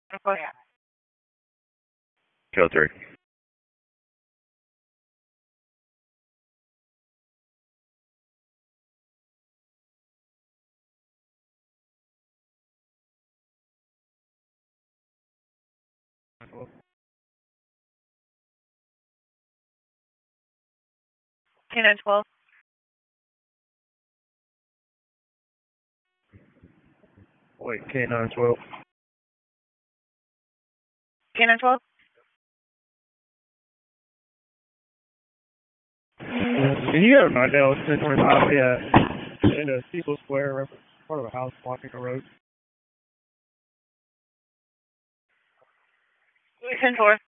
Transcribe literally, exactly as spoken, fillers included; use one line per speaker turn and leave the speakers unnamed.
Oh, yeah.
Kill three.
K nine twelve.
Wait, K nine twelve.
K nine twelve.
Can you have my Dell ten twenty-five? Yeah, in a Steeple Square, part of a house blocking the road.
ten four.